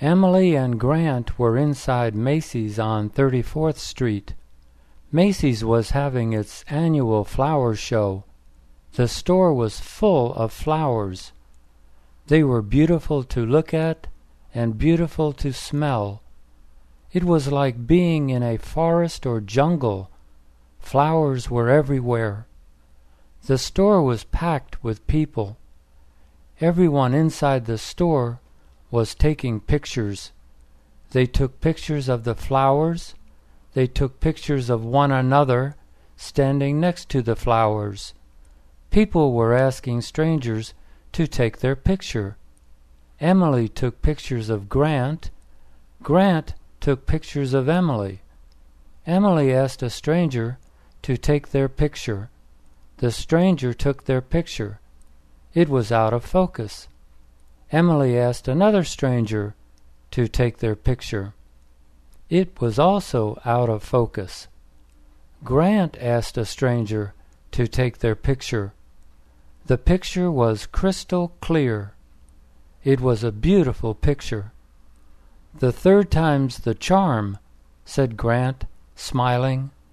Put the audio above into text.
Emily and Grant were inside Macy's on 34th Street. Macy's was having its annual flower show. The store was full of flowers. They were beautiful to look at and beautiful to smell. It was like being in a forest or jungle. Flowers were everywhere. The store was packed with people. Everyone inside the store was taking pictures. They took pictures of the flowers. They took pictures of one another standing next to the flowers. People were asking strangers to take their picture. Emily took pictures of Grant. Grant took pictures of Emily. Emily asked a stranger to take their picture. The stranger took their picture. It was out of focus. Emily asked another stranger to take their picture. It was also out of focus. Grant asked a stranger to take their picture. The picture was crystal clear. It was a beautiful picture. "The third time's the charm," said Grant, smiling.